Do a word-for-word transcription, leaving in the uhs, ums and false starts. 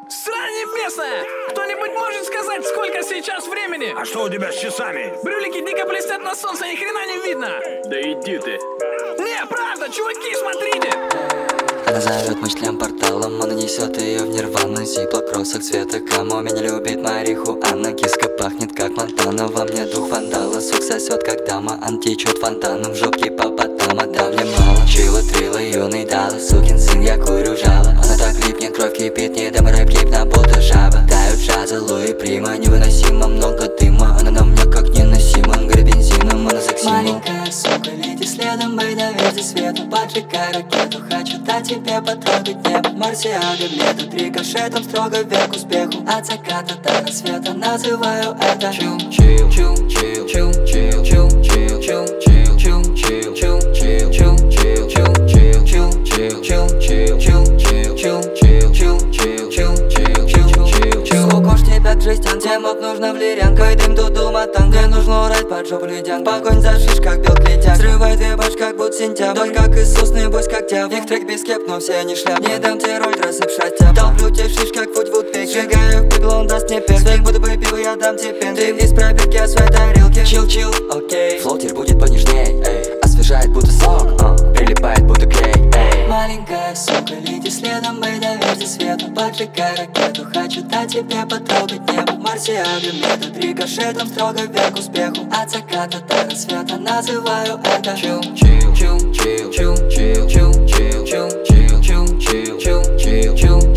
Срань небесная! Кто-нибудь может сказать, сколько сейчас времени? А что у тебя с часами? Брюлики дико блестят на солнце, ни хрена не видно! Да иди ты! Не, правда, чуваки, смотрите! Она зовет мышлям порталом, он несет ее в нирвану. Зиплокроссах цвета камо, меня любит марихуана. Киска пахнет как Монтана, во мне дух вандала. Сок сосет как дама, ан течет фонтаном. В жопке папатама, да мне мало. Чила, трила, юный дала, сукин сын, я курю жало. Она так липнет, кровь кипит, не дам рэп, на будто жаба. Тают джаза, Луи Прима, невыносимо много дыма. Она на мне как неносима, горит бензином, она секси. Маленькая сука, лети следом, бей, доверься свету. Поджигай ракету, хочу дать тебе потрогать небо. Марсиада, метод рикошетом строго вверх к успеху. От заката до рассвета называю это чум-чил, чум-чил, чум-чил, чум-чил, чум-чил, чум-чил, чум-чил, чум-чил, чум-чил, чум-чил, чум-чил, чум-чил, чум-чил, чум-чил, чум-чил, чум-чил, чум. Сколько ж тебя жестян, темок нужно в лирянка. И дым тут дума там, где нужно урать под жопу ледян. Погонь за шиш, как белк летят. Взрывает ебашь, как будто сентябрь. Вдоль как Иисус, небось, как тя. Их трек без кеп, но все они шляп. Не дам тебе роль, рассыпшать тебя. Долблю тебе шиш, как путь в утпик. Сжигаю пигло, он даст мне пек. Свек, будто бы пиво, я дам тебе пен. Ты вниз пробег, я в своей тарелке. Чил-чил, окей. Флотер будет понежней, эй. Освежает, будто сок, а. Прилипает, будто клей, эй. Маленькая сука, лети следом, бей, доверься свету. Поджигай ракету, хочу дать тебе потрогать небо. Марсиада, метод рикошетом строго вверх к успеху. От заката до рассвета называю это чум-чил, чум-чил, чум-чил, чум-чил, чум-чил, чум-чил, чум-чил, чум-чил.